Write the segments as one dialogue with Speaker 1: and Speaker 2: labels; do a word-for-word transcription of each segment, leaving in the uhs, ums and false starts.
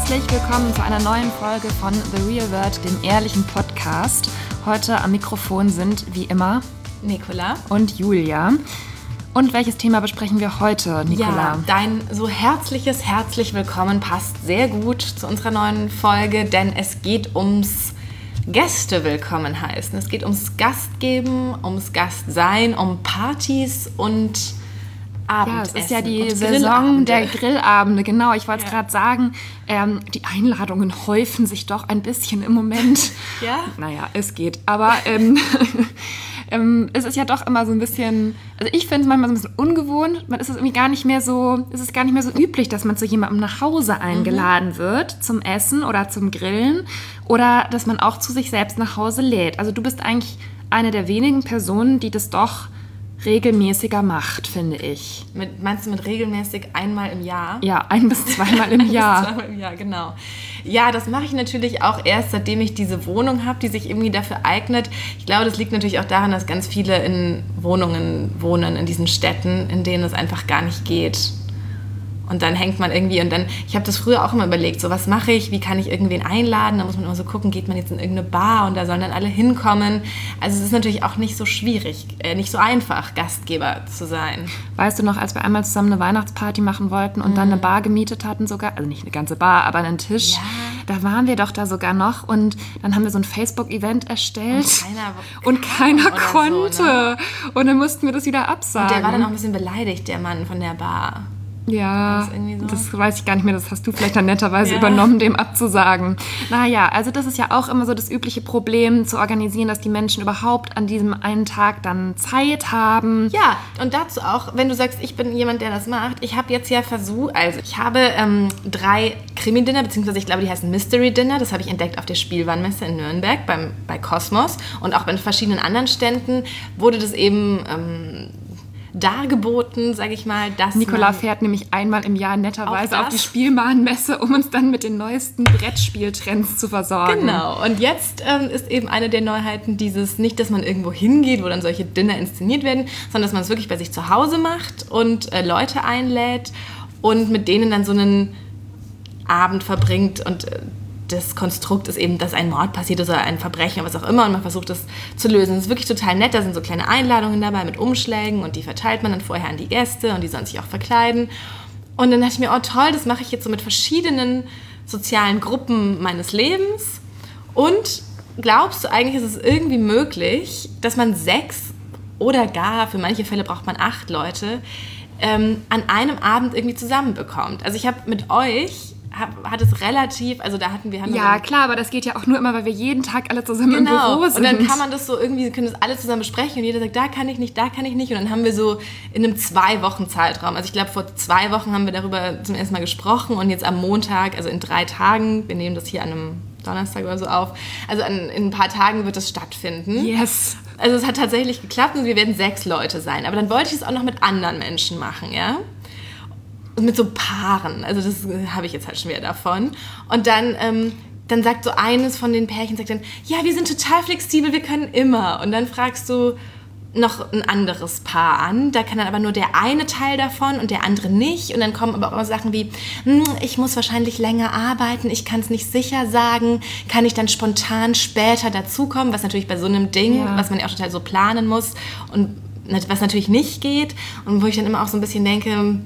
Speaker 1: Herzlich willkommen zu einer neuen Folge von The Real World, dem ehrlichen Podcast. Heute am Mikrofon sind wie immer
Speaker 2: Nicola
Speaker 1: und Julia. Und welches Thema besprechen wir heute, Nicola?
Speaker 2: Ja, dein so herzliches Herzlich Willkommen passt sehr gut zu unserer neuen Folge, denn es geht ums Gäste willkommen heißen. Es geht ums Gastgeben, ums Gastsein, um Partys und Abendessen.
Speaker 1: Ja, es ist ja die Saison der Grillabende, genau. Ich wollte es
Speaker 2: ja.
Speaker 1: gerade sagen, ähm, die Einladungen häufen sich doch ein bisschen im Moment.
Speaker 2: Ja?
Speaker 1: Naja, es geht. Aber ähm, ähm, es ist ja doch immer so ein bisschen, also ich finde es manchmal so ein bisschen ungewohnt. Man ist es irgendwie gar nicht mehr so, es ist gar nicht mehr so üblich, dass man zu jemandem nach Hause eingeladen mhm. wird zum Essen oder zum Grillen oder dass man auch zu sich selbst nach Hause lädt. Also du bist eigentlich eine der wenigen Personen, die das doch regelmäßiger macht, finde ich.
Speaker 2: Mit, meinst du mit regelmäßig einmal im Jahr?
Speaker 1: Ja, ein- bis zweimal im Jahr.
Speaker 2: zweimal im Jahr, genau. Ja, das mache ich natürlich auch erst, seitdem ich diese Wohnung habe, die sich irgendwie dafür eignet. Ich glaube, das liegt natürlich auch daran, dass ganz viele in Wohnungen wohnen, in diesen Städten, in denen es einfach gar nicht geht. Und dann hängt man irgendwie und dann, ich habe das früher auch immer überlegt, so was mache ich, wie kann ich irgendwen einladen, da muss man immer so gucken, geht man jetzt in irgendeine Bar und da sollen dann alle hinkommen. Also es ist natürlich auch nicht so schwierig, äh, nicht so einfach, Gastgeber zu sein.
Speaker 1: Weißt du noch, als wir einmal zusammen eine Weihnachtsparty machen wollten und mhm. dann eine Bar gemietet hatten sogar, also nicht eine ganze Bar, aber einen Tisch,
Speaker 2: ja.
Speaker 1: da waren wir doch da sogar noch und dann haben wir so ein Facebook-Event erstellt
Speaker 2: und keiner,
Speaker 1: und keiner konnte
Speaker 2: so, ne?
Speaker 1: Und dann mussten wir das wieder absagen.
Speaker 2: Und der war dann auch ein bisschen beleidigt, der Mann von der Bar.
Speaker 1: Ja,
Speaker 2: das, so?
Speaker 1: das weiß ich gar nicht mehr, das hast du vielleicht dann netterweise
Speaker 2: ja.
Speaker 1: übernommen, dem abzusagen. Naja, also das ist ja auch immer so das übliche Problem, zu organisieren, dass die Menschen überhaupt an diesem einen Tag dann Zeit haben.
Speaker 2: Ja, und dazu auch, wenn du sagst, ich bin jemand, der das macht, ich habe jetzt ja versucht, also ich habe ähm, drei Krimi-Dinner, beziehungsweise ich glaube, die heißen Mystery-Dinner, das habe ich entdeckt auf der Spielwarenmesse in Nürnberg beim, bei Kosmos und auch bei verschiedenen anderen Ständen wurde das eben Ähm, dargeboten, sage ich mal, dass
Speaker 1: Nicola fährt nämlich einmal im Jahr netterweise auf die Spielwarenmesse, um uns dann mit den neuesten Brettspieltrends zu versorgen.
Speaker 2: Genau, und jetzt ähm, ist eben eine der Neuheiten dieses, nicht, dass man irgendwo hingeht, wo dann solche Dinner inszeniert werden, sondern dass man es wirklich bei sich zu Hause macht und äh, Leute einlädt und mit denen dann so einen Abend verbringt und äh, das Konstrukt ist eben, dass ein Mord passiert oder ein Verbrechen oder was auch immer und man versucht das zu lösen. Das ist wirklich total nett, da sind so kleine Einladungen dabei mit Umschlägen und die verteilt man dann vorher an die Gäste und die sollen sich auch verkleiden. Und dann dachte ich mir, oh toll, das mache ich jetzt so mit verschiedenen sozialen Gruppen meines Lebens. Und glaubst du eigentlich, ist es irgendwie möglich, dass man sechs oder gar, für manche Fälle braucht man acht Leute, ähm, an einem Abend irgendwie zusammenbekommt? Also ich habe mit euch hat es relativ, also da hatten wir... Haben
Speaker 1: ja,
Speaker 2: wir
Speaker 1: klar, aber das geht ja auch nur immer, weil wir jeden Tag alle zusammen
Speaker 2: genau.
Speaker 1: im Büro sind.
Speaker 2: Und dann kann man das so irgendwie, können das alle zusammen besprechen und jeder sagt, da kann ich nicht, da kann ich nicht. Und dann haben wir so in einem zwei Wochen Zeitraum, also ich glaube vor zwei Wochen haben wir darüber zum ersten Mal gesprochen und jetzt am Montag, also in drei Tagen, wir nehmen das hier an einem Donnerstag oder so auf, also an, in ein paar Tagen wird es stattfinden.
Speaker 1: Yes.
Speaker 2: Also es hat tatsächlich geklappt und wir werden sechs Leute sein. Aber dann wollte ich es auch noch mit anderen Menschen machen, ja. Mit so Paaren, also das habe ich jetzt halt schon wieder davon. Und dann, ähm, dann sagt so eines von den Pärchen, sagt dann, ja, wir sind total flexibel, wir können immer. Und dann fragst du noch ein anderes Paar an, da kann dann aber nur der eine Teil davon und der andere nicht. Und dann kommen aber auch immer Sachen wie, hm, ich muss wahrscheinlich länger arbeiten, ich kann es nicht sicher sagen, kann ich dann spontan später dazukommen, was natürlich bei so einem Ding, ja. was man ja auch total so planen muss und was natürlich nicht geht. Und wo ich dann immer auch so ein bisschen denke,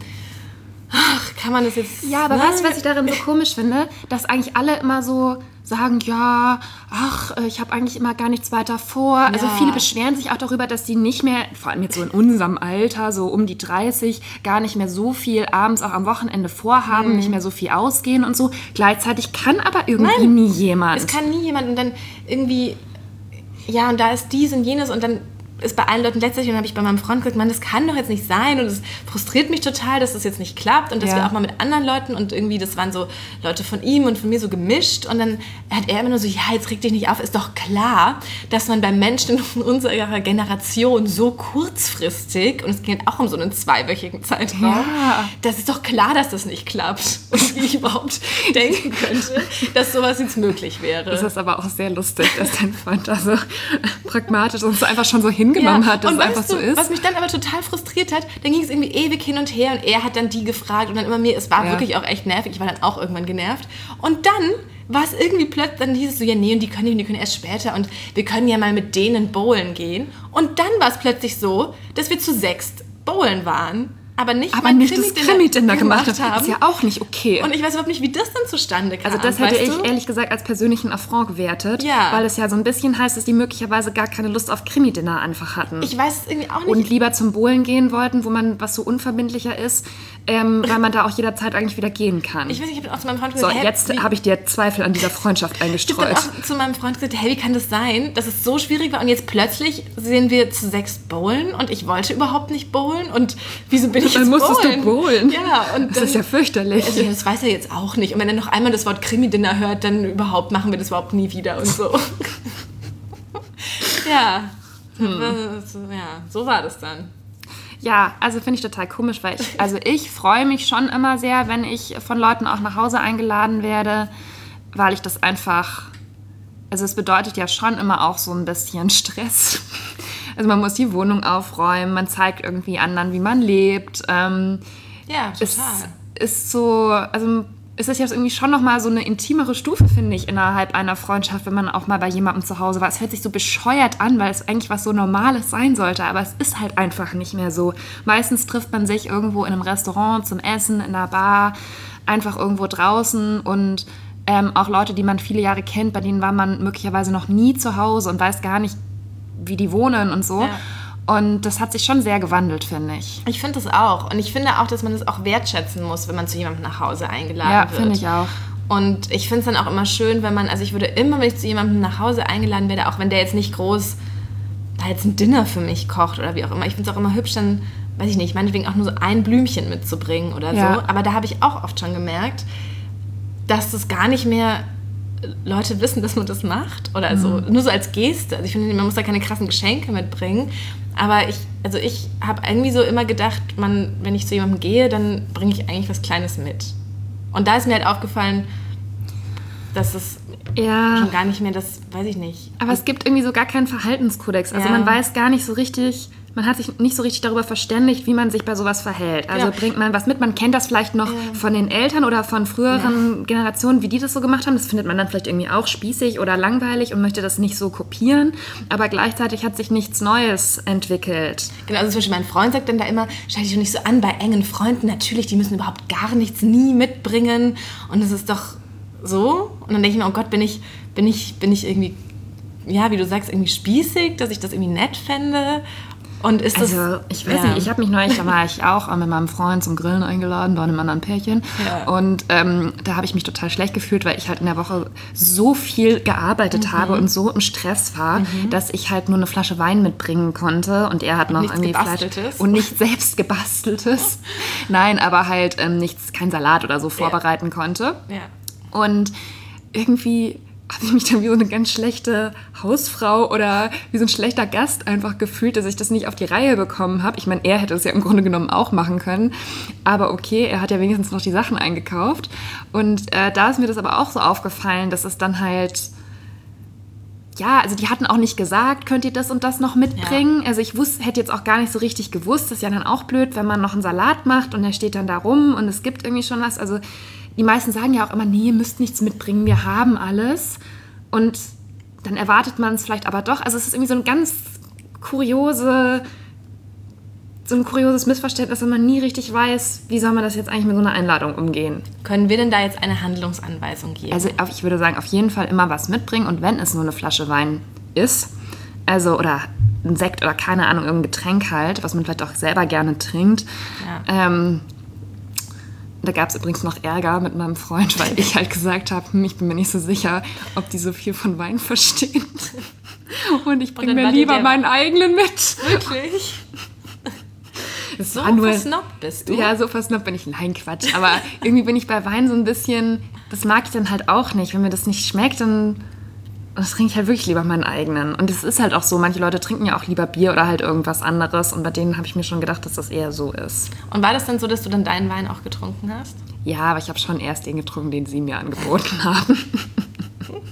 Speaker 2: ach, kann man das jetzt...
Speaker 1: Ja, aber
Speaker 2: ne?
Speaker 1: weißt du, was ich darin so komisch finde? Dass eigentlich alle immer so sagen, ja, ach, ich habe eigentlich immer gar nichts weiter vor. Ja. Also viele beschweren sich auch darüber, dass die nicht mehr, vor allem jetzt so in unserem Alter, so um die dreißig, gar nicht mehr so viel abends auch am Wochenende vorhaben, hm. nicht mehr so viel ausgehen und so. Gleichzeitig kann aber irgendwie Nein, nie jemand.
Speaker 2: Es kann nie jemand und dann irgendwie, ja, und da ist dies und jenes und dann ist bei allen Leuten letztlich, und dann habe ich bei meinem Freund gesagt, Mann, das kann doch jetzt nicht sein und es frustriert mich total, dass das jetzt nicht klappt und dass ja. wir auch mal mit anderen Leuten und irgendwie, das waren so Leute von ihm und von mir so gemischt und dann hat er immer nur so, ja, jetzt reg dich nicht auf, ist doch klar, dass man bei Menschen in unserer Generation so kurzfristig, und es geht auch um so einen zweiwöchigen Zeitraum, ja. das ist doch klar, dass das nicht klappt und wie ich überhaupt denken könnte, dass sowas jetzt möglich wäre.
Speaker 1: Das ist aber auch sehr lustig, dass dein Freund da so pragmatisch und so einfach schon so hin genommen
Speaker 2: ja.
Speaker 1: hat, dass
Speaker 2: und
Speaker 1: es einfach
Speaker 2: du,
Speaker 1: so ist.
Speaker 2: Was mich dann aber total frustriert hat, dann ging es irgendwie ewig hin und her und er hat dann die gefragt und dann immer mir, es war
Speaker 1: Ja.
Speaker 2: wirklich auch echt nervig, ich war dann auch irgendwann genervt. Und dann war es irgendwie plötzlich, dann hieß es so, ja nee, und die können, die können erst später und wir können ja mal mit denen bowlen gehen. Und dann war es plötzlich so, dass wir zu sechst bowlen waren. Aber nicht,
Speaker 1: Aber
Speaker 2: mal
Speaker 1: nicht das
Speaker 2: Krimi-Dinner
Speaker 1: Krimi-Dinner gemacht
Speaker 2: gemacht
Speaker 1: haben.
Speaker 2: haben.
Speaker 1: Ist ja auch nicht okay.
Speaker 2: Und ich weiß überhaupt nicht, wie das dann zustande kam.
Speaker 1: Also das hätte
Speaker 2: weißt
Speaker 1: ich
Speaker 2: du?
Speaker 1: ehrlich gesagt als persönlichen Affront gewertet,
Speaker 2: Ja.
Speaker 1: weil es ja so ein bisschen heißt, dass die möglicherweise gar keine Lust auf Krimi-Dinner einfach hatten.
Speaker 2: Ich weiß es irgendwie auch nicht.
Speaker 1: Und lieber zum Bowlen gehen wollten, wo man was so unverbindlicher ist, ähm, weil man da auch jederzeit eigentlich wieder gehen kann.
Speaker 2: ich weiß nicht, ich habe auch zu meinem Freund
Speaker 1: So,
Speaker 2: gesagt, hä,
Speaker 1: jetzt
Speaker 2: wie-
Speaker 1: habe ich dir Zweifel an dieser Freundschaft
Speaker 2: ich habe
Speaker 1: eingestreut.
Speaker 2: dann auch zu meinem Freund gesagt, hey, wie kann das sein, dass es so schwierig war und jetzt plötzlich sehen wir zu sechs bowlen und ich wollte überhaupt nicht bowlen und wieso bin ich
Speaker 1: Dann
Speaker 2: jetzt
Speaker 1: musstest du
Speaker 2: bowlen?
Speaker 1: bowlen.
Speaker 2: Ja, und
Speaker 1: Das
Speaker 2: dann,
Speaker 1: ist ja fürchterlich.
Speaker 2: also das weiß er jetzt auch nicht. Und wenn er noch einmal das Wort Krimi-Dinner hört, dann überhaupt machen wir das überhaupt nie wieder und so. ja. So, ja, so war das dann.
Speaker 1: Ja, also finde ich total komisch, weil ich, also ich freue mich schon immer sehr, wenn ich von Leuten auch nach Hause eingeladen werde, weil ich das einfach, also es bedeutet ja schon immer auch so ein bisschen Stress. Also man muss die Wohnung aufräumen, man zeigt irgendwie anderen, wie man lebt. Ähm,
Speaker 2: Ja,
Speaker 1: es
Speaker 2: total.
Speaker 1: ist so, also es ist jetzt irgendwie schon nochmal so eine intimere Stufe, finde ich, innerhalb einer Freundschaft, wenn man auch mal bei jemandem zu Hause war. Es hört sich so bescheuert an, weil es eigentlich was so Normales sein sollte, aber es ist halt einfach nicht mehr so. Meistens trifft man sich irgendwo in einem Restaurant zum Essen, in einer Bar, einfach irgendwo draußen und ähm, auch Leute, die man viele Jahre kennt, bei denen war man möglicherweise noch nie zu Hause und weiß gar nicht, wie die wohnen und so.
Speaker 2: Ja.
Speaker 1: Und das hat sich schon sehr gewandelt, finde ich.
Speaker 2: Ich finde das auch. Und ich finde auch, dass man das auch wertschätzen muss, wenn man zu jemandem nach Hause eingeladen
Speaker 1: Ja,
Speaker 2: wird.
Speaker 1: finde ich auch.
Speaker 2: Und ich finde es dann auch immer schön, wenn man, also ich würde immer, wenn ich zu jemandem nach Hause eingeladen werde, auch wenn der jetzt nicht groß da jetzt ein Dinner für mich kocht oder wie auch immer, ich finde es auch immer hübsch, dann, weiß ich nicht, meinetwegen auch nur so ein Blümchen mitzubringen oder
Speaker 1: Ja.
Speaker 2: so. Aber da habe ich auch oft schon gemerkt, dass das gar nicht mehr Leute wissen, dass man das macht oder so, nur so als Geste. Also ich finde, man muss da keine krassen Geschenke mitbringen. Aber ich, also ich habe irgendwie so immer gedacht, man, wenn ich zu jemandem gehe, dann bringe ich eigentlich was Kleines mit. Und da ist mir halt aufgefallen, dass es
Speaker 1: Ja.
Speaker 2: schon gar nicht mehr das, weiß ich nicht.
Speaker 1: Aber es gibt irgendwie so gar keinen Verhaltenskodex. Also
Speaker 2: Ja.
Speaker 1: man weiß gar nicht so richtig, man hat sich nicht so richtig darüber verständigt, wie man sich bei sowas verhält. Also
Speaker 2: Ja.
Speaker 1: bringt man was mit, man kennt das vielleicht noch von den Eltern oder von früheren Generationen, wie die das so gemacht haben. Das findet man dann vielleicht irgendwie auch spießig oder langweilig und möchte das nicht so kopieren. Aber gleichzeitig hat sich nichts Neues entwickelt.
Speaker 2: Genau, also zum Beispiel mein Freund sagt dann da immer, stell dich doch nicht so an bei engen Freunden. Natürlich, die müssen überhaupt gar nichts nie mitbringen. Und es ist doch so. Und dann denke ich mir, oh Gott, bin ich, bin ich, bin ich irgendwie, ja, wie du sagst, irgendwie spießig, dass ich das irgendwie nett fände. Und ist das,
Speaker 1: Also, ich weiß
Speaker 2: ja.
Speaker 1: nicht, ich habe mich neulich, da war ich auch mit meinem Freund zum Grillen eingeladen, bei einem anderen Pärchen.
Speaker 2: Ja.
Speaker 1: Und ähm, da habe ich mich total schlecht gefühlt, weil ich halt in der Woche so viel gearbeitet
Speaker 2: Mhm.
Speaker 1: habe und so im Stress war, dass ich halt nur eine Flasche Wein mitbringen konnte. Und er hat noch
Speaker 2: nichts
Speaker 1: irgendwie Fleisch
Speaker 2: Gebasteltes.
Speaker 1: und nicht selbst gebasteltes. Nein, aber halt ähm, nichts, kein Salat oder so vorbereiten konnte.
Speaker 2: Ja.
Speaker 1: Und irgendwie habe ich mich dann wie so eine ganz schlechte Hausfrau oder wie so ein schlechter Gast einfach gefühlt, dass ich das nicht auf die Reihe bekommen habe. Ich meine, er hätte es ja im Grunde genommen auch machen können. Aber okay, er hat ja wenigstens noch die Sachen eingekauft. Und äh, da ist mir das aber auch so aufgefallen, dass es dann halt... Ja, also die hatten auch nicht gesagt, könnt ihr das und das noch mitbringen? Ja. Also ich wusste, hätte jetzt auch gar nicht so richtig gewusst. Das ist ja dann auch blöd, wenn man noch einen Salat macht und der steht dann da rum und es gibt irgendwie schon was. Also die meisten sagen ja auch immer, nee, ihr müsst nichts mitbringen, wir haben alles. Und dann erwartet man es vielleicht aber doch. Also es ist irgendwie so ein ganz kuriose, so ein kurioses Missverständnis, wenn man nie richtig weiß, wie soll man das jetzt eigentlich mit so einer Einladung umgehen.
Speaker 2: Können wir denn da jetzt eine Handlungsanweisung geben?
Speaker 1: Also ich würde sagen, auf jeden Fall immer was mitbringen und wenn es nur eine Flasche Wein ist, also oder ein Sekt oder keine Ahnung, irgendein Getränk halt, was man vielleicht auch selber gerne trinkt.
Speaker 2: Ja.
Speaker 1: Ähm, da gab es übrigens noch Ärger mit meinem Freund, weil ich halt gesagt habe, hm, ich bin mir nicht so sicher, ob die so viel von Wein verstehen. Und ich bringe
Speaker 2: Und dann
Speaker 1: mir
Speaker 2: war dir
Speaker 1: lieber
Speaker 2: der-
Speaker 1: meinen eigenen mit.
Speaker 2: Wirklich?
Speaker 1: Das
Speaker 2: So
Speaker 1: war nur,
Speaker 2: versnobbt bist du?
Speaker 1: ja, so versnobbt bin ich. Nein, Quatsch. Aber irgendwie bin ich bei Wein so ein bisschen, das mag ich dann halt auch nicht. Wenn mir das nicht schmeckt, dann das trinke ich halt wirklich lieber meinen eigenen. Und es ist halt auch so, manche Leute trinken ja auch lieber Bier oder halt irgendwas anderes. Und bei denen habe ich mir schon gedacht, dass das eher so ist.
Speaker 2: Und war das dann so, dass du dann deinen Wein auch getrunken hast?
Speaker 1: Ja, aber ich habe schon erst den getrunken, den sie mir angeboten haben.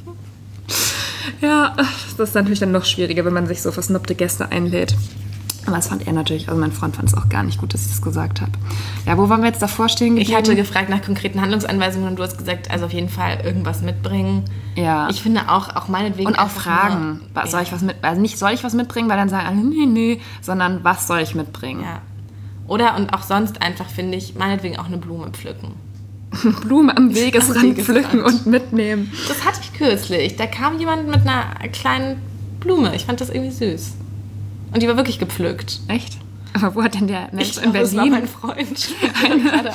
Speaker 1: Ja, das ist natürlich dann noch schwieriger, wenn man sich so versnobte Gäste einlädt. Aber das fand er natürlich, also mein Freund fand es auch gar nicht gut, dass ich das gesagt habe. Ja, wo waren wir jetzt davor stehen geblieben?
Speaker 2: Ich hatte gefragt nach konkreten Handlungsanweisungen und du hast gesagt, also auf jeden Fall irgendwas mitbringen.
Speaker 1: Ja.
Speaker 2: Ich finde auch, auch meinetwegen...
Speaker 1: Und auch fragen, nur, soll ja. ich was mit, also nicht soll ich was mitbringen, weil dann sagen alle, nee, nee, sondern was soll ich mitbringen?
Speaker 2: Ja. Oder und auch sonst einfach, finde ich, meinetwegen auch eine Blume pflücken.
Speaker 1: Blume am Wegesrand pflücken und mitnehmen.
Speaker 2: Das hatte ich kürzlich. Da kam jemand mit einer kleinen Blume. Ich fand das irgendwie süß. Und die war wirklich gepflückt.
Speaker 1: Echt? Aber wo hat denn der Mensch
Speaker 2: ich
Speaker 1: in
Speaker 2: glaub,
Speaker 1: Berlin?
Speaker 2: Das war mein Freund. Eine,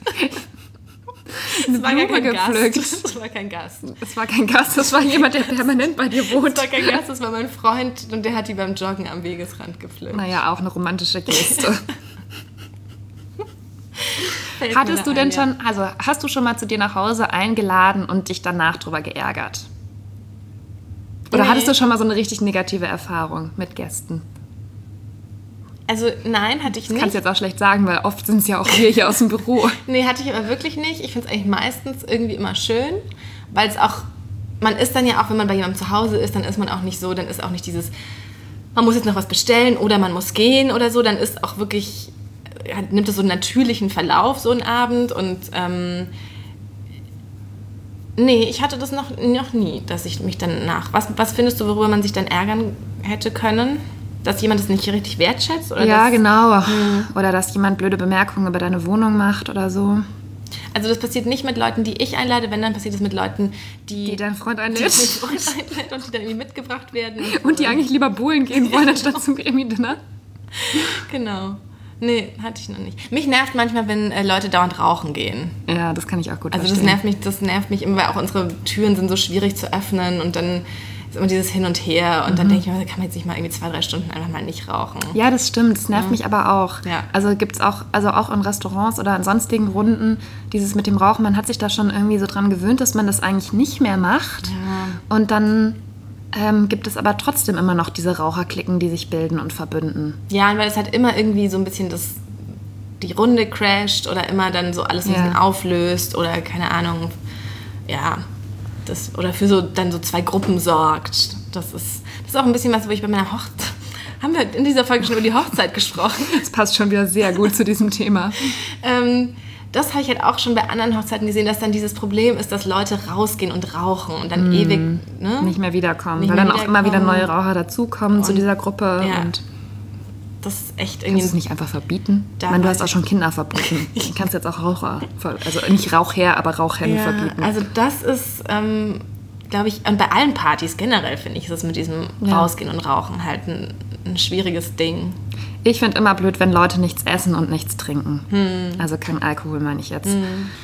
Speaker 1: eine
Speaker 2: war gar
Speaker 1: Blume
Speaker 2: kein
Speaker 1: gepflückt.
Speaker 2: Gast. Das war kein Gast.
Speaker 1: Das war kein Gast, das war jemand, der permanent bei dir wohnt.
Speaker 2: Das war kein Gast, das war mein Freund und der hat die beim Joggen am Wegesrand gepflückt.
Speaker 1: Naja, auch eine romantische Geste. Hattest du denn schon, also hast du schon mal zu dir nach Hause eingeladen und dich danach drüber geärgert? Oder nee. Hattest du schon mal so eine richtig negative Erfahrung mit Gästen?
Speaker 2: Also nein, hatte ich nicht.
Speaker 1: Das kannst du jetzt auch schlecht sagen, weil oft sind es ja auch wir hier aus dem Büro.
Speaker 2: Nee, hatte ich aber wirklich nicht. Ich finde es eigentlich meistens irgendwie immer schön, weil es auch, man ist dann ja auch, wenn man bei jemandem zu Hause ist, dann ist man auch nicht so, dann ist auch nicht dieses, man muss jetzt noch was bestellen oder man muss gehen oder so, dann ist auch wirklich... nimmt es so einen natürlichen Verlauf, so ein Abend. Und ähm, nee, ich hatte das noch, noch nie, dass ich mich dann nach... Was, was findest du, worüber man sich dann ärgern hätte können? Dass jemand das nicht richtig wertschätzt? Oder
Speaker 1: ja,
Speaker 2: dass,
Speaker 1: genau. Hm. Oder dass jemand blöde Bemerkungen über deine Wohnung macht oder so.
Speaker 2: Also das passiert nicht mit Leuten, die ich einlade, wenn, dann passiert es mit Leuten, die...
Speaker 1: Die dein Freund einlädt.
Speaker 2: Die Freund einlädt und die dann irgendwie mitgebracht werden.
Speaker 1: Und, und die eigentlich lieber bowlen gehen wollen, anstatt zum Grammy-Dinner.
Speaker 2: Genau. Nee, hatte ich noch nicht. Mich nervt manchmal, wenn äh, Leute dauernd rauchen gehen.
Speaker 1: Ja, das kann ich auch gut
Speaker 2: also
Speaker 1: verstehen.
Speaker 2: Also das nervt mich, das nervt mich immer, weil auch unsere Türen sind so schwierig zu öffnen und dann ist immer dieses Hin und Her und mhm. dann denke ich mir, da kann man jetzt nicht mal irgendwie zwei, drei Stunden einfach mal nicht rauchen.
Speaker 1: Ja, das stimmt. Das nervt ja. mich aber auch.
Speaker 2: Ja.
Speaker 1: Also gibt es auch, also auch in Restaurants oder in sonstigen Runden, dieses mit dem Rauchen, man hat sich da schon irgendwie so dran gewöhnt, dass man das eigentlich nicht mehr macht.
Speaker 2: Ja.
Speaker 1: Und dann... Ähm, gibt es aber trotzdem immer noch diese Raucherklicken, die sich bilden und verbünden.
Speaker 2: Ja, weil es halt immer irgendwie so ein bisschen das, die Runde crasht oder immer dann so alles ein
Speaker 1: ja.
Speaker 2: bisschen auflöst oder keine Ahnung, ja, das, oder für so dann so zwei Gruppen sorgt. Das ist, das ist auch ein bisschen was, wo ich bei meiner Hochzeit, haben wir in dieser Folge schon über die Hochzeit gesprochen.
Speaker 1: Das passt schon wieder sehr gut zu diesem Thema.
Speaker 2: ähm, Das habe ich halt auch schon bei anderen Hochzeiten gesehen, dass dann dieses Problem ist, dass Leute rausgehen und rauchen und dann mm, ewig ne?
Speaker 1: nicht mehr wiederkommen.
Speaker 2: Nicht
Speaker 1: weil
Speaker 2: mehr
Speaker 1: dann
Speaker 2: wiederkommen.
Speaker 1: auch immer wieder neue Raucher dazukommen
Speaker 2: und,
Speaker 1: zu dieser Gruppe.
Speaker 2: Ja.
Speaker 1: Und
Speaker 2: das ist echt irgendwie...
Speaker 1: Kannst du es nicht einfach verbieten? Ich meine, du hast auch schon Kinder verboten. Du kannst jetzt auch Raucher, also nicht Rauchherr, aber Rauchhenne
Speaker 2: ja,
Speaker 1: verbieten.
Speaker 2: Also das ist, ähm, glaube ich, und bei allen Partys generell, finde ich, ist es mit diesem ja. Rausgehen und Rauchen halt ein, ein schwieriges Ding.
Speaker 1: Ich finde immer blöd, wenn Leute nichts essen und nichts trinken.
Speaker 2: Hm.
Speaker 1: Also kein Alkohol, meine ich jetzt.
Speaker 2: Hm.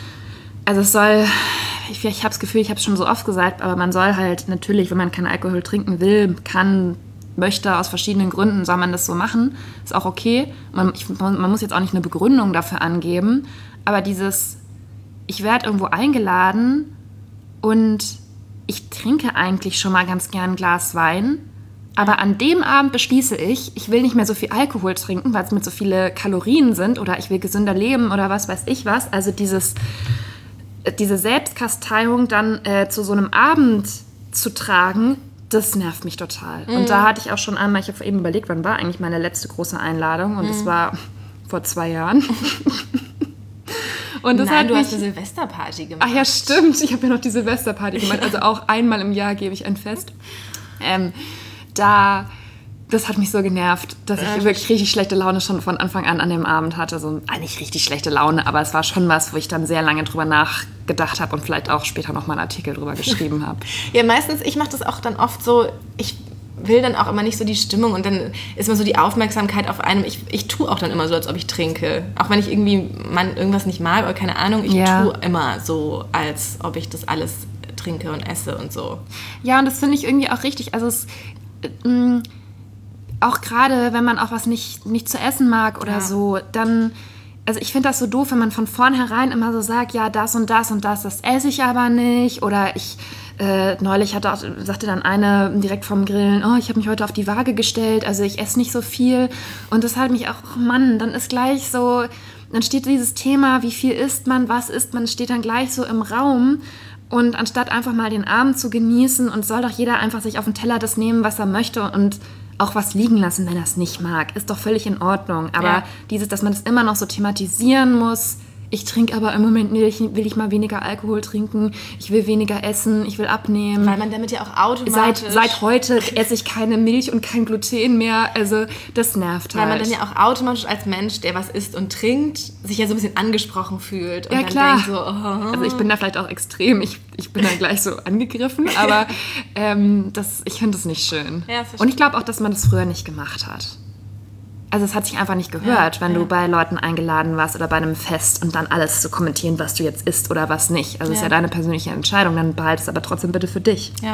Speaker 1: Also es soll, ich, ich habe das Gefühl, ich habe es schon so oft gesagt, aber man soll halt natürlich, wenn man keinen Alkohol trinken will, kann, möchte, aus verschiedenen Gründen, soll man das so machen. Ist auch okay. Man, ich, man muss jetzt auch nicht eine Begründung dafür angeben, aber dieses, ich werde irgendwo eingeladen und ich trinke eigentlich schon mal ganz gern ein Glas Wein, aber an dem Abend beschließe ich, ich will nicht mehr so viel Alkohol trinken, weil es mit so viele Kalorien sind oder ich will gesünder leben oder was weiß ich was. Also dieses, diese Selbstkasteiung dann äh, zu so einem Abend zu tragen, das nervt mich total. Mhm. Und da hatte ich auch schon einmal, ich habe eben überlegt, wann war eigentlich meine letzte große Einladung und das mhm. war vor zwei Jahren. Und das
Speaker 2: Nein,
Speaker 1: hat
Speaker 2: du
Speaker 1: mich,
Speaker 2: hast eine Silvesterparty gemacht.
Speaker 1: Ach ja, stimmt. Ich habe ja noch die Silvesterparty gemacht. Also auch einmal im Jahr gebe ich ein Fest. Ähm, da, das hat mich so genervt, dass ich wirklich richtig schlechte Laune schon von Anfang an an dem Abend hatte. So, ah, nicht richtig schlechte Laune, aber es war schon was, wo ich dann sehr lange drüber nachgedacht habe und vielleicht auch später noch mal einen Artikel drüber geschrieben habe.
Speaker 2: Ja, meistens, ich mache das auch dann oft so, ich will dann auch immer nicht so die Stimmung und dann ist immer so die Aufmerksamkeit auf einem. Ich, ich tue auch dann immer so, als ob ich trinke. Auch wenn ich irgendwie man irgendwas nicht mag oder keine Ahnung, ich ja. tue immer so, als ob ich das alles trinke und esse und so.
Speaker 1: Ja, und das finde ich irgendwie auch richtig. Also es, ähm, auch gerade, wenn man auch was nicht, nicht zu essen mag oder ja. so, dann... Also ich finde das so doof, wenn man von vornherein immer so sagt, ja, das und das und das, das esse ich aber nicht. Oder ich, äh, neulich hatte auch, sagte dann eine direkt vom Grillen, oh, ich habe mich heute auf die Waage gestellt, also ich esse nicht so viel. Und das hat mich auch, oh Mann, dann ist gleich so, dann steht dieses Thema, wie viel isst man, was isst man, steht dann gleich so im Raum. Und anstatt einfach mal den Abend zu genießen und soll doch jeder einfach sich auf den Teller das nehmen, was er möchte und auch was liegen lassen, wenn er es nicht mag. Ist doch völlig in Ordnung. Aber
Speaker 2: Ja.
Speaker 1: dieses, dass man das immer noch so thematisieren muss, ich trinke aber im Moment nicht, will ich mal weniger Alkohol trinken, ich will weniger essen, ich will abnehmen.
Speaker 2: Weil man damit ja auch
Speaker 1: Seit,
Speaker 2: automatisch...
Speaker 1: seit heute esse ich keine Milch und kein Gluten mehr. Also das nervt halt.
Speaker 2: Weil man dann ja auch automatisch als Mensch, der was isst und trinkt, sich ja so ein bisschen angesprochen fühlt. Und
Speaker 1: Ja,
Speaker 2: dann
Speaker 1: klar.
Speaker 2: denkt so, oh.
Speaker 1: Also ich bin da vielleicht auch extrem, ich, ich bin dann gleich so angegriffen, aber ähm, das, ich finde das nicht schön.
Speaker 2: Ja, das verstehe
Speaker 1: und ich glaube auch, dass man das früher nicht gemacht hat. Also es hat sich einfach nicht gehört,
Speaker 2: Ja,
Speaker 1: wenn
Speaker 2: ja.
Speaker 1: du bei Leuten eingeladen warst oder bei einem Fest und dann alles zu kommentieren, was du jetzt isst oder was nicht. Also es ist
Speaker 2: Ja.
Speaker 1: ja deine persönliche Entscheidung, dann behalte es aber trotzdem bitte für dich.
Speaker 2: Ja.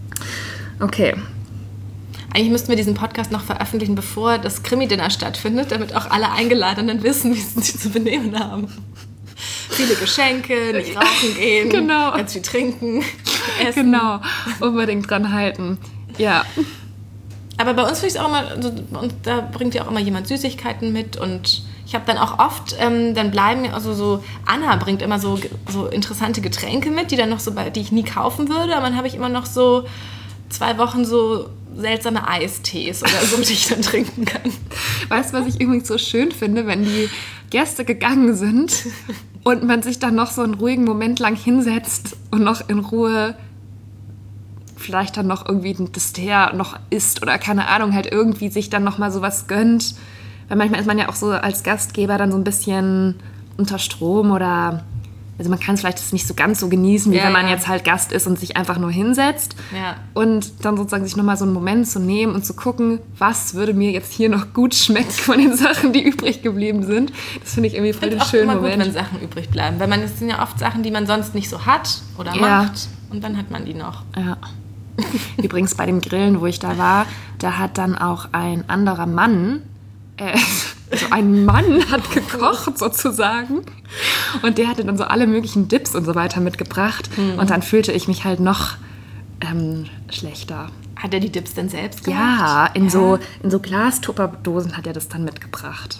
Speaker 1: Okay.
Speaker 2: Eigentlich müssten wir diesen Podcast noch veröffentlichen, bevor das Krimi-Dinner stattfindet, damit auch alle Eingeladenen wissen, wie sie sich zu benehmen haben. Viele Geschenke, nicht rauchen gehen,
Speaker 1: Genau.
Speaker 2: ganz viel trinken, essen.
Speaker 1: Genau, unbedingt dran halten. Ja.
Speaker 2: Aber bei uns finde ich es auch immer, also, und da bringt ja auch immer jemand Süßigkeiten mit und ich habe dann auch oft, ähm, dann bleiben mir, also so, Anna bringt immer so, so interessante Getränke mit, die dann noch so, bei, die ich nie kaufen würde, aber dann habe ich immer noch so zwei Wochen so seltsame Eistees oder so, die ich dann trinken kann.
Speaker 1: Weißt du, was ich übrigens so schön finde, wenn die Gäste gegangen sind und man sich dann noch so einen ruhigen Moment lang hinsetzt und noch in Ruhe vielleicht dann noch irgendwie ein Dessert noch isst oder keine Ahnung, halt irgendwie sich dann noch mal sowas gönnt. Weil manchmal ist man ja auch so als Gastgeber dann so ein bisschen unter Strom oder... Also man kann es vielleicht nicht so ganz so genießen, wie
Speaker 2: Ja,
Speaker 1: wenn man
Speaker 2: ja.
Speaker 1: jetzt halt Gast ist und sich einfach nur hinsetzt.
Speaker 2: Ja.
Speaker 1: Und dann sozusagen sich nochmal so einen Moment zu nehmen und zu gucken, was würde mir jetzt hier noch gut schmecken von den Sachen, die übrig geblieben sind. Das finde ich irgendwie voll
Speaker 2: Ich
Speaker 1: den
Speaker 2: finde auch
Speaker 1: schönen
Speaker 2: immer gut,
Speaker 1: Moment.
Speaker 2: wenn Sachen übrig bleiben, weil man, es sind ja oft Sachen, die man sonst nicht so hat oder
Speaker 1: Ja.
Speaker 2: macht und dann hat man die noch.
Speaker 1: Ja. Übrigens bei dem Grillen, wo ich da war, da hat dann auch ein anderer Mann, äh, also ein Mann hat gekocht sozusagen und der hatte dann so alle möglichen Dips und so weiter mitgebracht und dann fühlte ich mich halt noch ähm, schlechter.
Speaker 2: Hat er die Dips denn selbst gemacht?
Speaker 1: Ja, in so, in so Glastupperdosen hat er das dann mitgebracht.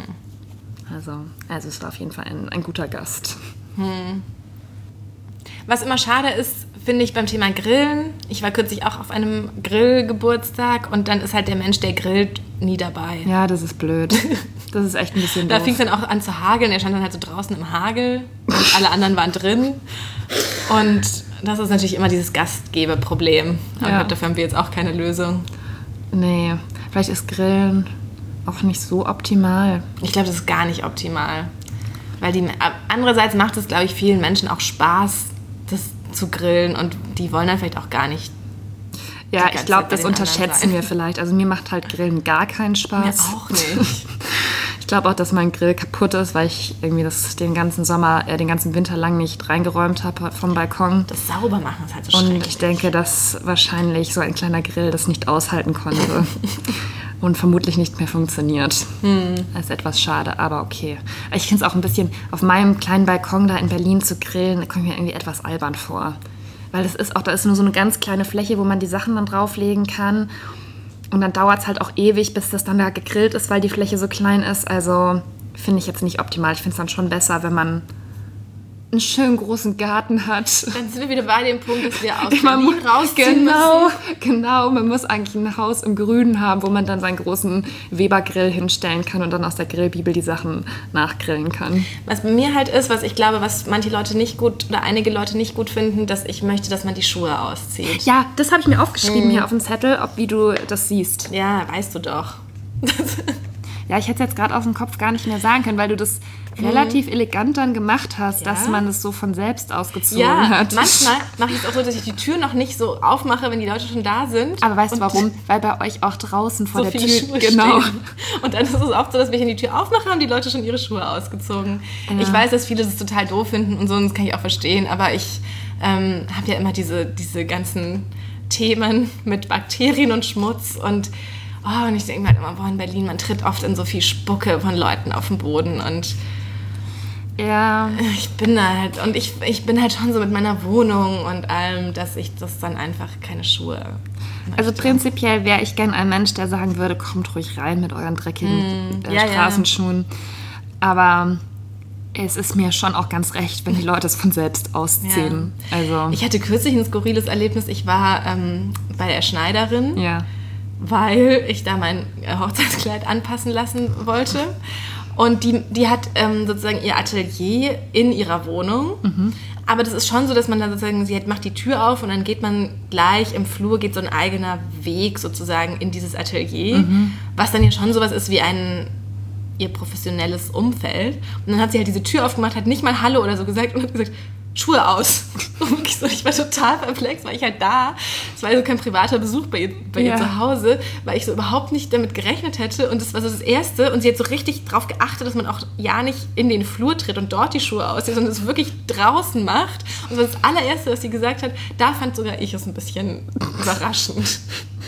Speaker 1: Also, also es war auf jeden Fall ein, ein guter Gast.
Speaker 2: Was immer schade ist, finde ich beim Thema Grillen. Ich war kürzlich auch auf einem Grillgeburtstag und dann ist halt der Mensch, der grillt, nie dabei.
Speaker 1: Ja, das ist blöd. Das ist echt ein bisschen
Speaker 2: Da
Speaker 1: doof.
Speaker 2: fing es dann auch an zu hageln. Er stand dann halt so draußen im Hagel und alle anderen waren drin. Und das ist natürlich immer dieses Gastgeberproblem. Aber
Speaker 1: Ja.
Speaker 2: ich glaube, dafür haben wir jetzt auch keine Lösung.
Speaker 1: Nee, vielleicht ist Grillen auch nicht so optimal.
Speaker 2: Ich glaube, das ist gar nicht optimal. Weil die, andererseits macht es, glaube ich, vielen Menschen auch Spaß, das zu grillen. Und die wollen dann vielleicht auch gar nicht.
Speaker 1: Ja,
Speaker 2: Die
Speaker 1: ich
Speaker 2: ganze
Speaker 1: glaube,
Speaker 2: Zeit bei
Speaker 1: das
Speaker 2: den anderen
Speaker 1: unterschätzen
Speaker 2: sein.
Speaker 1: wir vielleicht. Also mir macht halt Grillen gar keinen
Speaker 2: Mir
Speaker 1: Spaß.
Speaker 2: auch nicht.
Speaker 1: Ich glaube auch, dass mein Grill kaputt ist, weil ich irgendwie das den ganzen Sommer, äh, den ganzen Winter lang nicht reingeräumt habe vom Balkon.
Speaker 2: Das Saubermachen ist halt so
Speaker 1: Und
Speaker 2: schrecklich.
Speaker 1: ich denke, dass wahrscheinlich so ein kleiner Grill das nicht aushalten konnte und vermutlich nicht mehr funktioniert. Das ist etwas schade, aber okay. Ich finde es auch ein bisschen, auf meinem kleinen Balkon da in Berlin zu grillen, da kommt mir irgendwie etwas albern vor. Weil das ist auch, da ist nur so eine ganz kleine Fläche, wo man die Sachen dann drauflegen kann. Und dann dauert es halt auch ewig, bis das dann da gegrillt ist, weil die Fläche so klein ist. Also finde ich jetzt nicht optimal. Ich finde es dann schon besser, wenn man einen schönen großen Garten hat.
Speaker 2: Dann sind wir wieder bei dem Punkt, dass wir aus
Speaker 1: Man
Speaker 2: Berlin
Speaker 1: muss,
Speaker 2: rausziehen
Speaker 1: genau,
Speaker 2: müssen.
Speaker 1: genau, man muss eigentlich ein Haus im Grünen haben, wo man dann seinen großen Weber-Grill hinstellen kann und dann aus der Grillbibel die Sachen nachgrillen kann.
Speaker 2: Was bei mir halt ist, was ich glaube, was manche Leute nicht gut oder einige Leute nicht gut finden, dass ich möchte, dass man die Schuhe auszieht.
Speaker 1: Ja, das habe ich mir aufgeschrieben hier auf dem Zettel, ob wie du das siehst.
Speaker 2: Ja, weißt du doch.
Speaker 1: Ja, ich hätte es jetzt gerade aus dem Kopf gar nicht mehr sagen können, weil du das relativ elegant dann gemacht hast,
Speaker 2: Ja.
Speaker 1: dass man es so von selbst ausgezogen
Speaker 2: Ja,
Speaker 1: hat.
Speaker 2: manchmal mache ich es auch so, dass ich die Tür noch nicht so aufmache, wenn die Leute schon da sind.
Speaker 1: Aber weißt du
Speaker 2: Und
Speaker 1: warum? Weil bei euch auch draußen vor
Speaker 2: so
Speaker 1: der
Speaker 2: viele
Speaker 1: Tür...
Speaker 2: Schuhe
Speaker 1: genau.
Speaker 2: stehen. Und dann ist es oft so, dass wenn ich die Tür aufmache, haben die Leute schon ihre Schuhe ausgezogen.
Speaker 1: Ja.
Speaker 2: Ich weiß, dass viele das total doof finden und so, und das kann ich auch verstehen, aber ich ähm, habe ja immer diese, diese ganzen Themen mit Bakterien und Schmutz und oh, und ich denke mir halt immer, boah, in Berlin, man tritt oft in so viel Spucke von Leuten auf den Boden und
Speaker 1: Ja,
Speaker 2: ich bin da halt, und ich, ich bin halt schon so mit meiner Wohnung und allem, dass ich das dann einfach keine Schuhe
Speaker 1: also
Speaker 2: möchte.
Speaker 1: prinzipiell wäre ich gern ein Mensch, der sagen würde, kommt ruhig rein mit euren dreckigen äh,
Speaker 2: ja, ja.
Speaker 1: Straßenschuhen. Aber es ist mir schon auch ganz recht, wenn die Leute es von selbst ausziehen. Also,
Speaker 2: Ich hatte kürzlich ein skurriles Erlebnis. Ich war ähm, bei der Schneiderin
Speaker 1: ja.
Speaker 2: weil ich da mein Hochzeitskleid anpassen lassen wollte. Und die, die hat ähm, sozusagen ihr Atelier in ihrer Wohnung. Mhm. Aber das ist schon so, dass man dann sozusagen, sie macht die Tür auf und dann geht man gleich im Flur, geht so ein eigener Weg sozusagen in dieses Atelier, mhm. was dann ja schon sowas ist wie ein ihr professionelles Umfeld. Und dann hat sie halt diese Tür aufgemacht, hat nicht mal Hallo oder so gesagt und hat gesagt, Schuhe aus. Und wirklich so, ich war total perplex, weil ich halt da, es war so kein privater Besuch bei ihr, bei ja. ihr zu Hause, weil ich so überhaupt nicht damit gerechnet hätte und das war so das Erste und sie hat so richtig darauf geachtet, dass man auch ja nicht in den Flur tritt und dort die Schuhe auszieht, sondern es wirklich draußen macht und das war das allererste, was sie gesagt hat, da fand sogar ich es ein bisschen überraschend.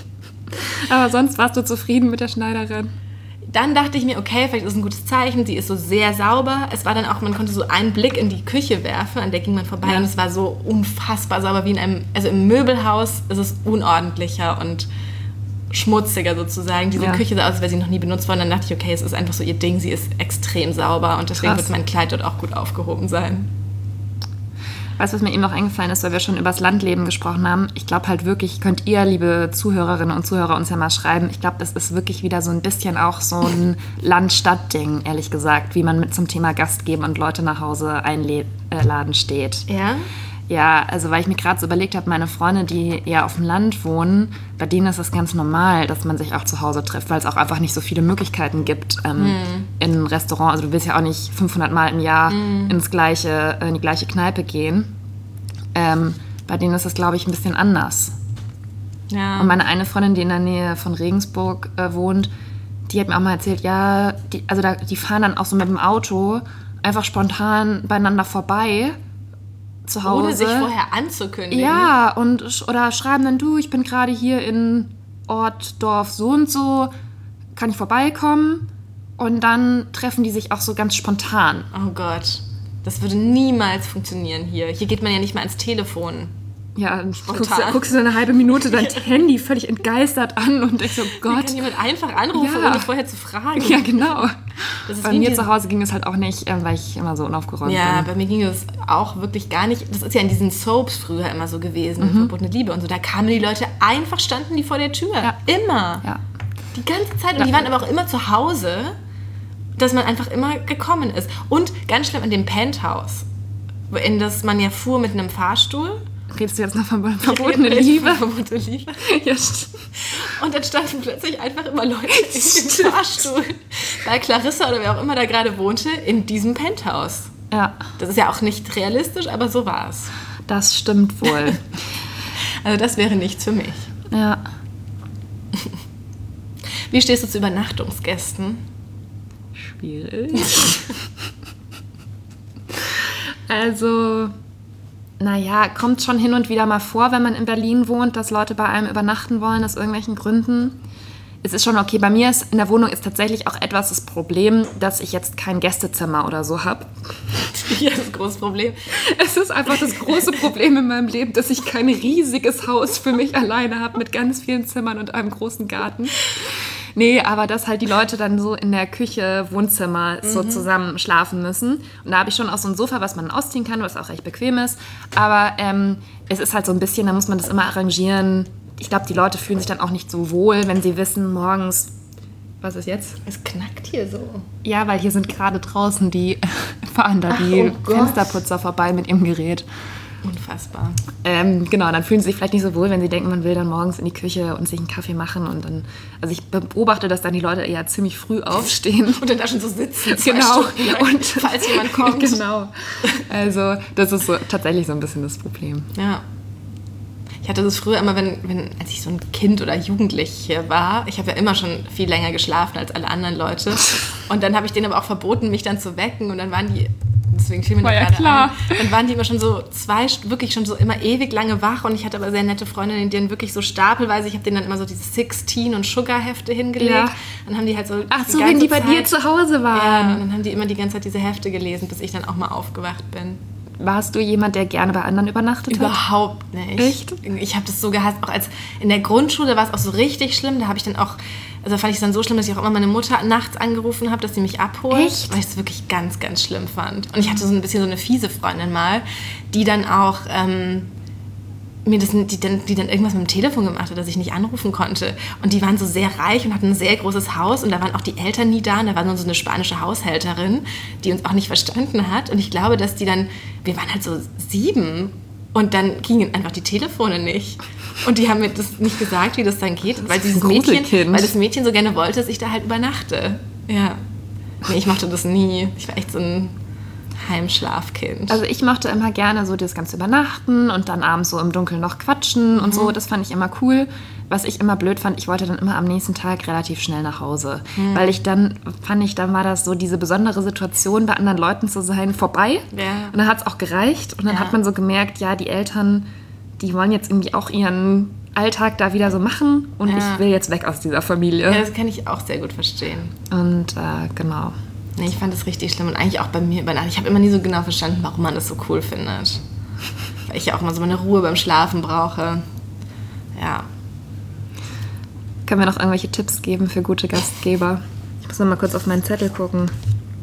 Speaker 1: Aber sonst warst du zufrieden mit der Schneiderin?
Speaker 2: Dann dachte ich mir, okay, vielleicht ist es ein gutes Zeichen, sie ist so sehr sauber. Es war dann auch, man konnte so einen Blick in die Küche werfen, an der ging man vorbei ja. und es war so unfassbar sauber wie in einem, also im Möbelhaus ist es unordentlicher und schmutziger sozusagen. Diese ja. Küche sah aus, als wäre sie noch nie benutzt worden. Dann dachte ich, okay, es ist einfach so ihr Ding, sie ist extrem sauber und deswegen Krass. Wird mein Kleid dort auch gut aufgehoben sein.
Speaker 1: Weißt du, was mir eben noch eingefallen ist, weil wir schon über das Landleben gesprochen haben? Ich glaube halt wirklich, könnt ihr, liebe Zuhörerinnen und Zuhörer, uns ja mal schreiben. Ich glaube, das ist wirklich wieder so ein bisschen auch so ein Land-Stadt-Ding, ehrlich gesagt, wie man mit zum Thema Gast geben und Leute nach Hause einladen steht.
Speaker 2: Ja?
Speaker 1: Ja, also weil ich mir gerade so überlegt habe, meine Freunde, die eher auf dem Land wohnen, bei denen ist es ganz normal, dass man sich auch zu Hause trifft, weil es auch einfach nicht so viele Möglichkeiten gibt ähm, mm. in ein Restaurant. Also du willst ja auch nicht fünfhundert Mal im Jahr mm. ins gleiche, in die gleiche Kneipe gehen. Ähm, bei denen ist es, glaube ich, ein bisschen anders. Ja. Und meine eine Freundin, die in der Nähe von Regensburg äh, wohnt, die hat mir auch mal erzählt, ja, die, also da, die fahren dann auch so mit dem Auto einfach spontan beieinander vorbei, zu Hause.
Speaker 2: Ohne sich vorher anzukündigen.
Speaker 1: Ja, und, oder schreiben dann, du, ich bin gerade hier in Ort, Dorf so und so, kann ich vorbeikommen? Und dann treffen die sich auch so ganz spontan.
Speaker 2: Oh Gott, das würde niemals funktionieren hier. Hier geht man ja nicht mal ans Telefon.
Speaker 1: Ja, dann guckst du, guckst du eine halbe Minute dein Handy völlig entgeistert an und denkst so, Gott.
Speaker 2: Wie kann jemand einfach anrufen,
Speaker 1: ja.
Speaker 2: ohne vorher zu fragen?
Speaker 1: Ja, genau. Bei mir zu Hause ging es halt auch nicht, weil ich immer so unaufgeräumt
Speaker 2: ja, bin. Ja, bei mir ging es auch wirklich gar nicht. Das ist ja in diesen Soaps früher immer so gewesen, mhm. Verbotene Liebe und so. Da kamen die Leute, einfach standen die vor der Tür. Ja. Immer. Ja. Die ganze Zeit. Und ja. die waren aber auch immer zu Hause, dass man einfach immer gekommen ist. Und ganz schlimm in dem Penthouse, in das man ja fuhr mit einem Fahrstuhl.
Speaker 1: Redest du jetzt noch von Verbotene Liebe?
Speaker 2: Verbotene Liebe.
Speaker 1: Ja, stimmt.
Speaker 2: Und dann standen plötzlich einfach immer Leute in dem Fahrstuhl. Bei Clarissa oder wer auch immer da gerade wohnte, in diesem Penthouse.
Speaker 1: Ja.
Speaker 2: Das ist ja auch nicht realistisch, aber so war es.
Speaker 1: Das stimmt wohl.
Speaker 2: Also das wäre nichts für mich.
Speaker 1: Ja.
Speaker 2: Wie stehst du zu Übernachtungsgästen?
Speaker 1: Schwierig. Also... Naja, kommt schon hin und wieder mal vor, wenn man in Berlin wohnt, dass Leute bei einem übernachten wollen, aus irgendwelchen Gründen. Es ist schon okay. Bei mir ist in der Wohnung ist tatsächlich auch etwas das Problem, dass ich jetzt kein Gästezimmer oder so habe.
Speaker 2: Ja, das ist ein großes Problem.
Speaker 1: Es ist einfach das große Problem in meinem Leben, dass ich kein riesiges Haus für mich alleine habe mit ganz vielen Zimmern und einem großen Garten. Nee, aber dass halt die Leute dann so in der Küche, Wohnzimmer mhm. so zusammen schlafen müssen. Und da habe ich schon auch so ein Sofa, was man ausziehen kann, was auch recht bequem ist. Aber ähm, es ist halt so ein bisschen, da muss man das immer arrangieren. Ich glaube, die Leute fühlen sich dann auch nicht so wohl, wenn sie wissen, morgens... Was ist jetzt?
Speaker 2: Es knackt hier so.
Speaker 1: Ja, weil hier sind gerade draußen die, fahren da die Ach, oh Fensterputzer vorbei mit ihrem Gerät.
Speaker 2: Unfassbar.
Speaker 1: Ähm, genau, dann fühlen sie sich vielleicht nicht so wohl, wenn sie denken, man will dann morgens in die Küche und sich einen Kaffee machen und dann, also ich beobachte, dass dann die Leute eher ziemlich früh aufstehen.
Speaker 2: Und dann da schon so sitzen.
Speaker 1: Genau.
Speaker 2: Und falls jemand kommt.
Speaker 1: Genau. Also das ist so tatsächlich so ein bisschen das Problem.
Speaker 2: Ja. Ich hatte das früher immer, wenn, wenn, als ich so ein Kind oder Jugendliche war, ich habe ja immer schon viel länger geschlafen als alle anderen Leute und dann habe ich denen aber auch verboten, mich dann zu wecken und dann waren die, deswegen fiel mir
Speaker 1: war
Speaker 2: das
Speaker 1: ja
Speaker 2: gerade
Speaker 1: klar.
Speaker 2: ein, dann waren die immer schon so zwei, wirklich schon so immer ewig lange wach und ich hatte aber sehr nette Freundinnen, die dann wirklich so stapelweise, ich habe denen dann immer so diese Sixteen und Sugar-Hefte hingelegt.
Speaker 1: Ja.
Speaker 2: Dann haben die halt so
Speaker 1: Ach so, wenn die bei Zeit, dir zu Hause waren.
Speaker 2: Ja, und dann haben die immer die ganze Zeit diese Hefte gelesen, bis ich dann auch mal aufgewacht bin.
Speaker 1: Warst du jemand, der gerne bei anderen übernachtet hat?
Speaker 2: Überhaupt nicht.
Speaker 1: Echt?
Speaker 2: Ich habe das so gehasst. Auch als in der Grundschule war es auch so richtig schlimm. Da habe ich dann auch, also fand ich es dann so schlimm, dass ich auch immer meine Mutter nachts angerufen habe, dass sie mich abholt.
Speaker 1: Echt?
Speaker 2: Weil ich es wirklich ganz, ganz schlimm fand. Und ich hatte so ein bisschen so eine fiese Freundin mal, die dann auch, ähm, mir das, die, dann, die dann irgendwas mit dem Telefon gemacht hat, dass ich nicht anrufen konnte. Und die waren so sehr reich und hatten ein sehr großes Haus und da waren auch die Eltern nie da und da war nur so eine spanische Haushälterin, die uns auch nicht verstanden hat. Und ich glaube, dass die dann, wir waren halt so sieben und dann gingen einfach die Telefone nicht. Und die haben mir das nicht gesagt, wie das dann geht, weil dieses Mädchen, weil das Mädchen so gerne wollte, dass ich da halt übernachte. Ja. Nee, ich mochte das nie. Ich war echt so ein Heimschlafkind.
Speaker 1: Also ich mochte immer gerne so das ganze Übernachten und dann abends so im Dunkeln noch quatschen und mhm. so. Das fand ich immer cool. Was ich immer blöd fand, ich wollte dann immer am nächsten Tag relativ schnell nach Hause. Mhm. Weil ich dann, fand ich, dann war das so diese besondere Situation, bei anderen Leuten zu sein, vorbei.
Speaker 2: Ja.
Speaker 1: Und dann hat es auch gereicht. Und dann
Speaker 2: ja.
Speaker 1: hat man so gemerkt, ja, die Eltern, die wollen jetzt irgendwie auch ihren Alltag da wieder so machen. Und ja. ich will jetzt weg aus dieser Familie.
Speaker 2: Ja, das kann ich auch sehr gut verstehen.
Speaker 1: Und äh, genau.
Speaker 2: Nee, ich fand das richtig schlimm und eigentlich auch bei mir über Nacht. Ich habe immer nie so genau verstanden, warum man das so cool findet. Weil ich ja auch mal so meine Ruhe beim Schlafen brauche. Ja.
Speaker 1: Können wir noch irgendwelche Tipps geben für gute Gastgeber? Ich muss noch mal kurz auf meinen Zettel gucken.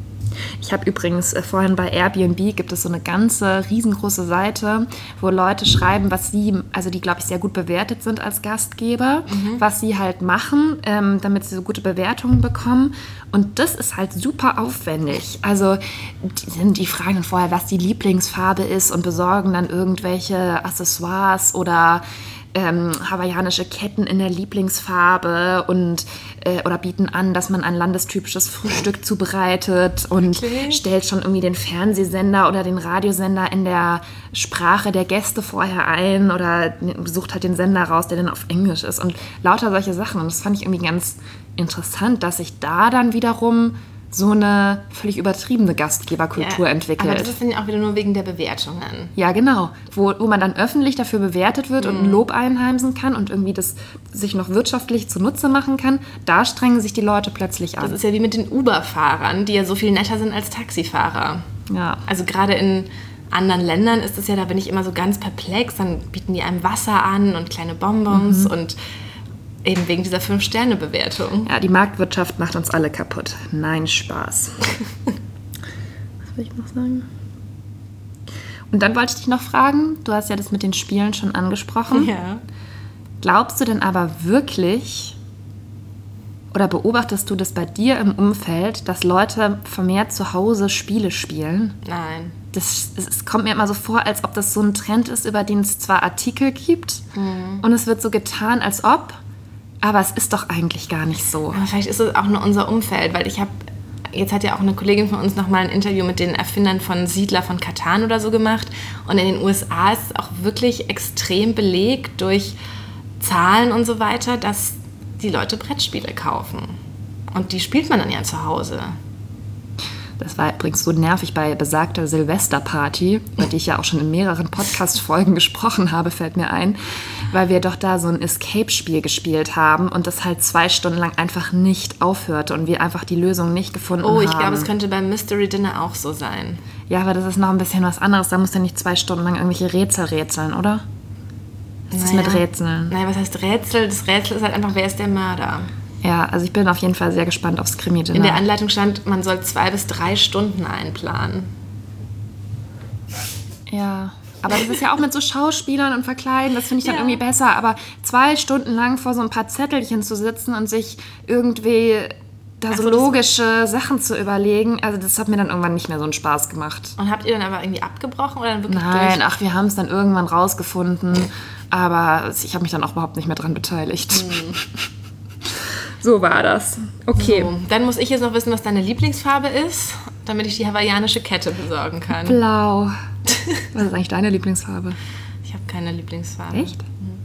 Speaker 1: Ich habe übrigens äh, vorhin bei Airbnb gibt es so eine ganze riesengroße Seite, wo Leute schreiben, was sie, also die glaube ich sehr gut bewertet sind als Gastgeber, mhm. was sie halt machen, ähm, damit sie so gute Bewertungen bekommen. Und das ist halt super aufwendig. Also die, die fragen dann vorher, was die Lieblingsfarbe ist und besorgen dann irgendwelche Accessoires oder Ähm, hawaiianische Ketten in der Lieblingsfarbe und äh, oder bieten an, dass man ein landestypisches Frühstück zubereitet und okay. stellt schon irgendwie den Fernsehsender oder den Radiosender in der Sprache der Gäste vorher ein oder sucht halt den Sender raus, der dann auf Englisch ist und lauter solche Sachen. Und das fand ich irgendwie ganz interessant, dass sich da dann wiederum so eine völlig übertriebene Gastgeberkultur
Speaker 2: ja,
Speaker 1: entwickelt.
Speaker 2: Aber das ist dann ja auch wieder nur wegen der Bewertungen.
Speaker 1: Ja, genau. Wo, wo man dann öffentlich dafür bewertet wird mhm. und ein Lob einheimsen kann und irgendwie das sich noch wirtschaftlich zunutze machen kann, da strengen sich die Leute plötzlich an.
Speaker 2: Das ist ja wie mit den Uber-Fahrern, die ja so viel netter sind als Taxifahrer.
Speaker 1: Ja.
Speaker 2: Also gerade in anderen Ländern ist es ja, da bin ich immer so ganz perplex, dann bieten die einem Wasser an und kleine Bonbons mhm. und eben wegen dieser Fünf-Sterne-Bewertung.
Speaker 1: Ja, die Marktwirtschaft macht uns alle kaputt. Nein, Spaß. Was will ich noch sagen? Und dann wollte ich dich noch fragen, du hast ja das mit den Spielen schon angesprochen.
Speaker 2: Ja.
Speaker 1: Glaubst du denn aber wirklich, oder beobachtest du das bei dir im Umfeld, dass Leute vermehrt zu Hause Spiele spielen?
Speaker 2: Nein.
Speaker 1: Das, es kommt mir immer so vor, als ob das so ein Trend ist, über den es zwar Artikel gibt mhm. und es wird so getan, als ob, aber es ist doch eigentlich gar nicht so.
Speaker 2: Aber vielleicht ist es auch nur unser Umfeld, weil ich habe, jetzt hat ja auch eine Kollegin von uns nochmal ein Interview mit den Erfindern von Siedler von Catan oder so gemacht. Und in den U S A ist es auch wirklich extrem belegt durch Zahlen und so weiter, dass die Leute Brettspiele kaufen. Und die spielt man dann ja zu Hause.
Speaker 1: Das war übrigens so nervig bei besagter Silvesterparty, über die ich ja auch schon in mehreren Podcast-Folgen gesprochen habe, fällt mir ein, weil wir doch da so ein Escape-Spiel gespielt haben und das halt zwei Stunden lang einfach nicht aufhörte und wir einfach die Lösung nicht gefunden haben.
Speaker 2: Oh, ich glaube, es könnte beim Mystery Dinner auch so sein.
Speaker 1: Ja, aber das ist noch ein bisschen was anderes. Da musst du ja nicht zwei Stunden lang irgendwelche Rätsel rätseln, oder? Was ist
Speaker 2: naja.
Speaker 1: mit Rätseln?
Speaker 2: Nein, was heißt Rätsel? Das Rätsel ist halt einfach, wer ist der Mörder?
Speaker 1: Ja, also ich bin auf jeden Fall sehr gespannt aufs Krimi-Dinner.
Speaker 2: In der Anleitung stand, man soll zwei bis drei Stunden einplanen.
Speaker 1: Ja, aber das ist ja auch mit so Schauspielern und Verkleiden, das finde ich dann
Speaker 2: ja.
Speaker 1: irgendwie besser. Aber zwei Stunden lang vor so ein paar Zettelchen zu sitzen und sich irgendwie da so
Speaker 2: also
Speaker 1: logische Sachen zu überlegen, also das hat mir dann irgendwann nicht mehr so einen Spaß gemacht.
Speaker 2: Und habt ihr dann aber irgendwie abgebrochen oder dann wirklich
Speaker 1: Nein,
Speaker 2: durch?
Speaker 1: ach, wir haben es dann irgendwann rausgefunden, aber ich habe mich dann auch überhaupt nicht mehr dran beteiligt. Hm. So war das. Okay.
Speaker 2: So, dann muss ich jetzt noch wissen, was deine Lieblingsfarbe ist, damit ich die hawaiianische Kette besorgen kann.
Speaker 1: Blau. Was ist eigentlich deine Lieblingsfarbe?
Speaker 2: Ich habe keine Lieblingsfarbe.
Speaker 1: Echt?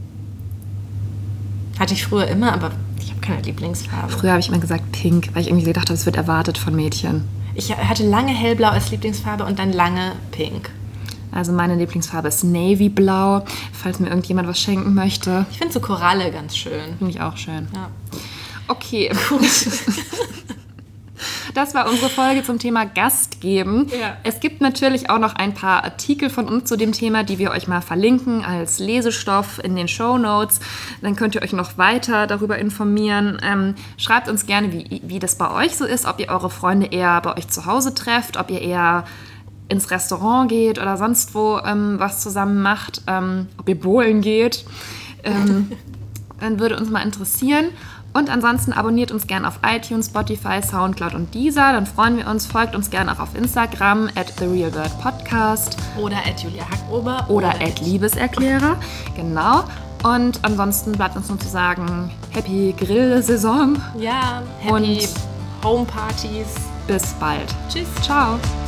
Speaker 2: Hatte ich früher immer, aber ich habe keine Lieblingsfarbe.
Speaker 1: Früher habe ich immer gesagt pink, weil ich irgendwie gedacht habe, es wird erwartet von Mädchen.
Speaker 2: Ich hatte lange hellblau als Lieblingsfarbe und dann lange pink.
Speaker 1: Also meine Lieblingsfarbe ist Navy-Blau, falls mir irgendjemand was schenken möchte.
Speaker 2: Ich finde so Koralle ganz schön.
Speaker 1: Finde ich auch schön.
Speaker 2: Ja.
Speaker 1: Okay, gut. Das war unsere Folge zum Thema Gastgeben.
Speaker 2: Ja.
Speaker 1: Es gibt natürlich auch noch ein paar Artikel von uns zu dem Thema, die wir euch mal verlinken als Lesestoff in den Shownotes. Dann könnt ihr euch noch weiter darüber informieren. Ähm, schreibt uns gerne, wie, wie das bei euch so ist, ob ihr eure Freunde eher bei euch zu Hause trefft, ob ihr eher ins Restaurant geht oder sonst wo ähm, was zusammen macht, ähm, ob ihr bowlen geht, ähm, dann würde uns mal interessieren. Und ansonsten abonniert uns gerne auf iTunes, Spotify, Soundcloud und Deezer. Dann freuen wir uns. Folgt uns gerne auch auf Instagram at The Real World Podcast.
Speaker 2: Oder at Julia Hackober.
Speaker 1: Oder, oder at Liebeserklärer. Genau. Und ansonsten bleibt uns nur zu sagen, Happy Grill-Saison.
Speaker 2: Ja, Happy
Speaker 1: und
Speaker 2: Home Partys.
Speaker 1: Bis bald.
Speaker 2: Tschüss.
Speaker 1: Ciao.